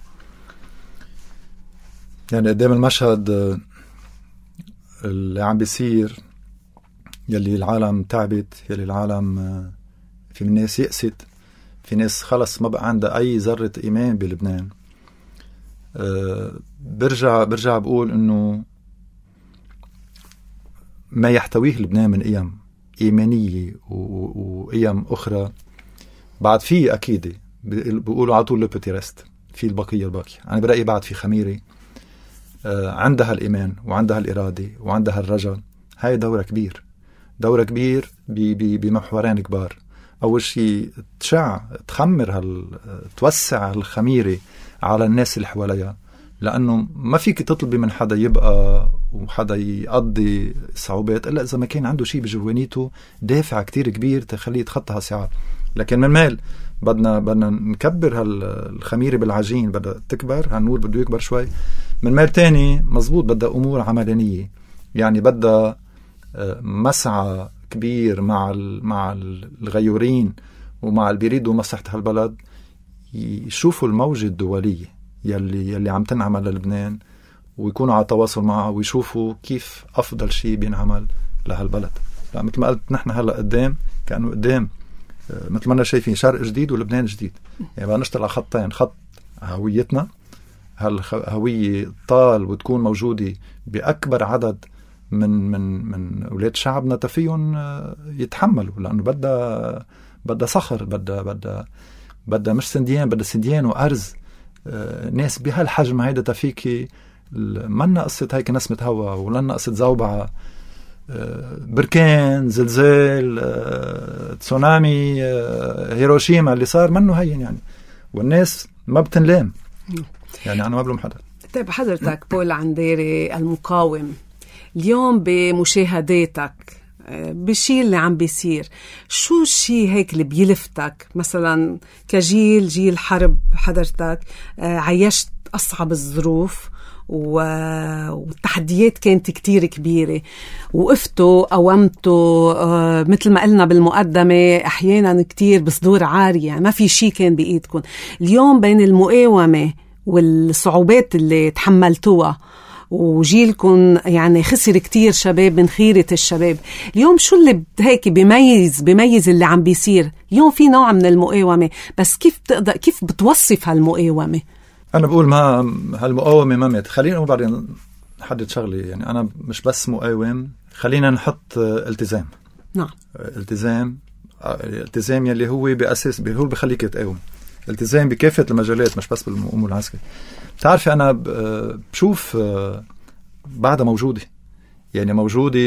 B: يعني قدام المشهد اللي عم بيصير، يلي العالم تعبت، يلي العالم في ناس يأست، في ناس خلص ما بقى عندها أي ذرة إيمان بلبنان، أه برجع برجع بقول إنه ما يحتويه لبنان من قيم إيمانية وقيم أخرى بعد فيه أكيد بيقولوا على طول لبتي رست في البقية الباقية. أنا برأيي بعد في خميرة آه عندها الإيمان وعندها الإرادة وعندها الرجل. هاي دورة كبير، دورة كبير بمحورين كبار. أول شيء تشع تخمر هال توسع الخميرة على الناس اللي حواليها، لأنه ما فيك تطلبي من حدا يبقى وحدا يقضي صعوبات إلا إذا ما كان عنده شيء بجوانيته دافع كتير كبير تخليه يتخطى هالصعاب. لكن من مال بدنا بدنا نكبر هالخميرة بالعجين، بدها تكبر، هالنور بده يكبر شوي. من مال تاني مزبوط بدها أمور عملانية، يعني بدها مسعى كبير مع مع الغيورين ومع اللي بيريدوا مصلحة هالبلد، يشوفوا الموجة الدولية يلي يلي عم تنعمل للبنان ويكونوا على تواصل معها ويشوفوا كيف أفضل شيء بينعمل لهالبلد. لا مثل ما قلت نحن هلا قدام كأنه قدام مثل ما أنا شايفين شرق جديد ولبنان جديد، يعني بقى نشتغل على خطين، خط هويتنا، هالهوية طال وتكون موجودة بأكبر عدد من من من أولاد شعبنا تفيهم يتحملوا، لأنه بدها بدها صخر، بدها بدها بدها مش سنديان، بدها سنديان وأرز. ناس بهالحجم هيدا تفيكي منا قصة هيك نسمة هوا ولنا قصة زوبعة، بركان، زلزال، تسونامي، هيروشيما اللي صار منه هين يعني، والناس ما بتنلام. يعني أنا ما بلوم حدا.
A: طيب حضرتك بول عنديري المقاوم، اليوم بمشاهداتك بالشيء اللي عم بيصير، شو الشيء هيك اللي بيلفتك مثلا كجيل جيل حرب؟ حضرتك عيشت أصعب الظروف والتحديات كانت كتير كبيرة، وقفتوا قومتوا مثل ما قلنا بالمقدمة أحيانا كتير بصدور عارية، يعني ما في شيء كان بإيدكم. اليوم بين المقاومة والصعوبات اللي تحملتوها وجيلكم يعني خسر كتير شباب من خيرة الشباب، اليوم شو اللي هيك بيميز بيميز اللي عم بيصير اليوم؟ في نوع من المقاومة، بس كيف بتقدر كيف بتوصف هالمقاومة؟
B: أنا بقول ما هالمقاومة ما مات. خلينا نقول بعدين نحدد شغلة، يعني أنا مش بس مقاوم، خلينا نحط التزام.
A: نعم
B: التزام، التزام يلي هو بأساس هو بخليك تقاوم، التزام بكافة المجالات مش بس بالأمور العسكرية. تعرفي أنا بشوف بعدها موجودة، يعني موجودة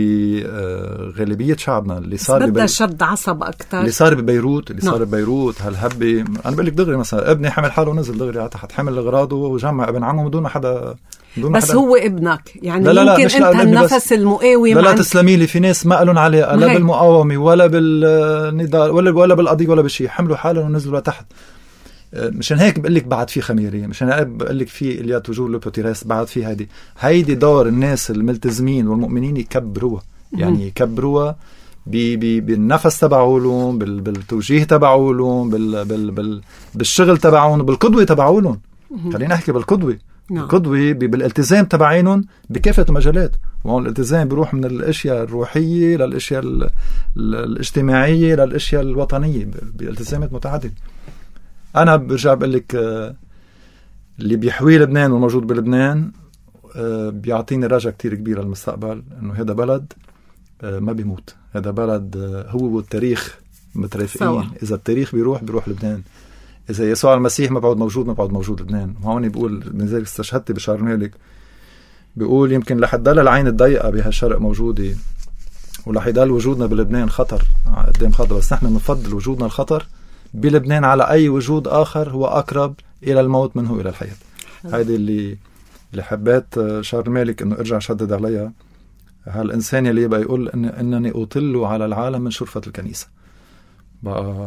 B: بغالبية شعبنا. اللي صار
A: بدأ شد عصب أكتر،
B: اللي صار ببيروت اللي صار ببيروت هالهبة. أنا بقول لك دغري مثلا ابني حمل حاله ونزل دغري على تحت، حمل أغراضه وجمع ابن عمه بدون ما حدا بدون
A: بس حدا. هو ابنك يعني
B: لا لا لا
A: ممكن أنت النفس المقاوم.
B: لا لا تسلمي لي، في ناس ما قالون عليه لا بالمقاومة ولا بالنضال ولا ولا بالقضية ولا بالشيء، حملوا حالهم ونزلوا لتحت. مشان هيك بقول لك بعد في خميرة، مشان هيك بقول لك في اللي توجور لوبوتيريس بعد في هيدي هيدي دور الناس الملتزمين والمؤمنين يكبروها، يعني يكبروها بالنفس تبعولهم، بالتوجيه تبعولهم، بال بال بال بالشغل تبعهم، بالقدوة تبعولهم. خلينا نحكي بالقدوة، القدوة بالالتزام تبعينهم بكافة المجالات. وهون الالتزام بيروح من الاشياء الروحية للاشياء الاجتماعية للاشياء الوطنية بالالتزامات متعددة. أنا برجع بقول لك اللي بيحوي لبنان والموجود بلبنان بيعطيني رجاء كتير كبير للمستقبل، إنه هذا بلد ما بيموت، هذا بلد هو والتاريخ مترافقين. إذا التاريخ بيروح بيروح لبنان، إذا يسوع المسيح ما بعد موجود ما بعد موجود لبنان. وهون بيقول من ذلك استشهدت بشارل مالك، بيقول يمكن رح تضل العين الضيقة بهالشرق موجودة ورح يضل وجودنا بلبنان خطر قدام خطر، بس نحن بنفضل وجودنا الخطر بلبنان على أي وجود آخر هو أقرب إلى الموت منه إلى الحياة. هذه اللي اللي حبيت شارل مالك إنه أرجع شدد عليها، هالإنسان اللي يبقى يقول إن إنني أطل على العالم من شرفة الكنيسة بقى.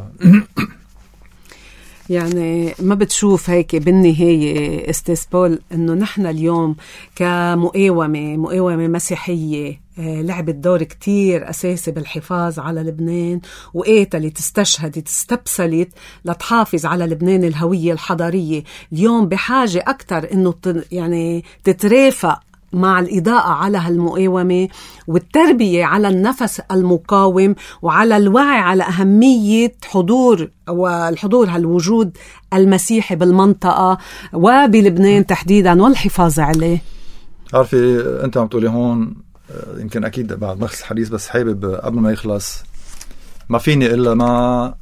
A: يعني ما بتشوف هيك بالنهاية استاذ بول إنه نحن اليوم كمقاومة مقاومة مسيحية لعبت دور كتير أساسي بالحفاظ على لبنان، وقاتلت استشهدت استبسلت لتحافظ على لبنان الهوية الحضارية. اليوم بحاجة أكتر إنه يعني تترافق مع الإضاءة على هالمقاومة والتربية على النفس المقاوم وعلى الوعي على أهمية حضور والحضور هالوجود المسيحي بالمنطقة وبلبنان تحديدا والحفاظ عليه.
B: عارفي أنت عم تقولي هون يمكن أكيد بعد مخلص الحديث، بس حابب قبل ما يخلص ما فيني إلا ما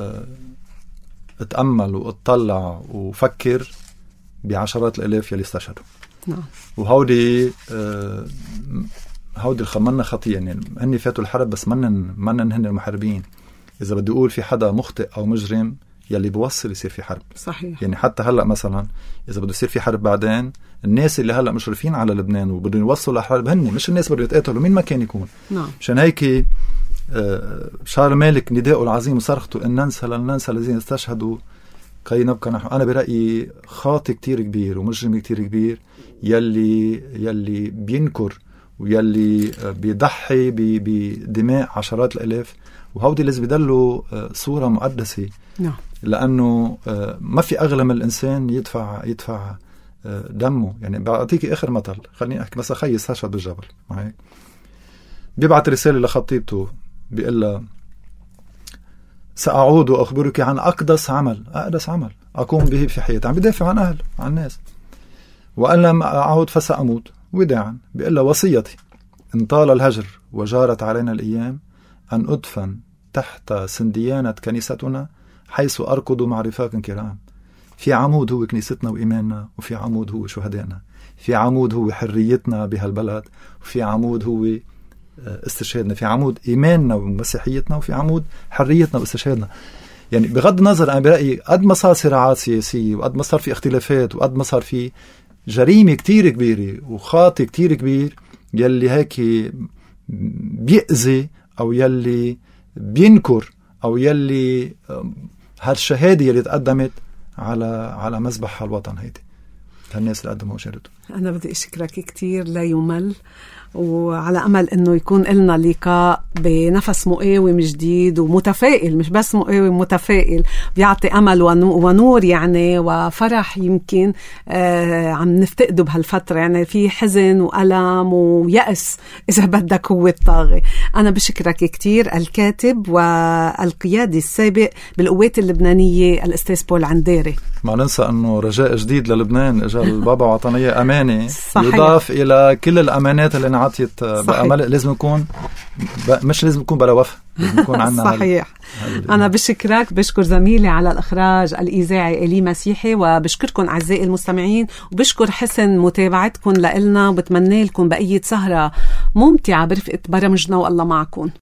B: اتأمل واتطلع وفكر بعشرات الآلاف يلي استشهدوا.
A: نعم.
B: وهودي آه هودي الخمنا خطية، يعني هني فاتوا الحرب بس منن منن هن المحاربين. إذا بدي أقول في حدا مخطئ أو مجرم يلي بوصل يصير في حرب.
A: صحيح.
B: يعني حتى هلأ مثلا إذا بده يصير في حرب بعدين، الناس اللي هلأ مشرفين على لبنان وبدهم يوصلوا لحرب هن مش الناس بدهم يتقاتلوا مين ما كان يكون.
A: نعم.
B: مشان هيك آه شارل مالك نداءه العظيم وصرخته إن ننسى لن ننسى الذين استشهدوا كي نبقى نحن. أنا برأيي خاطئ كتير كبير ومجرم كتير كبير يلي يلي بينكر ويلي بيضحي بدماء عشرات الآلاف، وهودي لازم يدلوا صورة مقدسة.
A: نعم.
B: لأنه ما في أغلى من الإنسان يدفع يدفع دمه. يعني بعطيك آخر مثل، خليني أحكي مثلا خي استشهد بالجبل معي، بيبعت رسالة لخطيبته بيقول لها سأعود وأخبرك عن أقدس عمل أقدس عمل أقوم به في حياتي. عم بدافع عن أهل عن الناس، وأن لم أعود فسأموت وداعا. بيقول له وصيتي إن طال الهجر وجارت علينا الأيام أن أدفن تحت سنديانة كنيستنا حيث أركض مع رفاق كرام. في عمود هو كنيستنا وإيماننا، وفي عمود هو شهدائنا، في عمود هو حريتنا بهالبلد، وفي عمود هو استشهادنا، في عمود إيماننا ومسيحيتنا، وفي عمود حريتنا واستشهادنا. يعني بغض النظر أنا برأيي قد ما صار صراعات سياسية وقد ما صار في اختلافات وقد ما صار في جريمة كتير كبيرة وخاطئ كتير كبير يلي هيك بيأذي أو يلي بينكر أو يلي هالشهادة يلي تقدمت على على مذبح الوطن هيدي هالناس اللي قدموا شهادته.
A: أنا بدي أشكرك كتير لا يمل، وعلى أمل أنه يكون لنا لقاء بنفس مقاوم جديد ومتفائل، مش بس مقاوم متفائل بيعطي أمل ونور يعني وفرح يمكن آه عم نفتقده بهالفترة. يعني في حزن وألم ويأس إذا بدك هو الطاغي. أنا بشكرك كتير الكاتب والقيادي السابق بالقوات اللبنانية الأستاذ بول عنديري.
B: ما ننسى أنه رجاء جديد للبنان إجا البابا وعطانية أمانة
A: صحيح.
B: يضاف إلى كل الأمانات اللي نعطيت بأمل. لازم نكون مش لازم نكون بلا وفا، لازم نكون عنا
A: صحيح. أنا بشكرك، بشكر زميلي على الإخراج الإذاعي إلي مسيحي، وبشكركم أعزائي المستمعين، وبشكر حسن متابعتكم لإلنا، وبتمنى لكم بقية سهرة ممتعة برفقة برامجنا، والله معكم.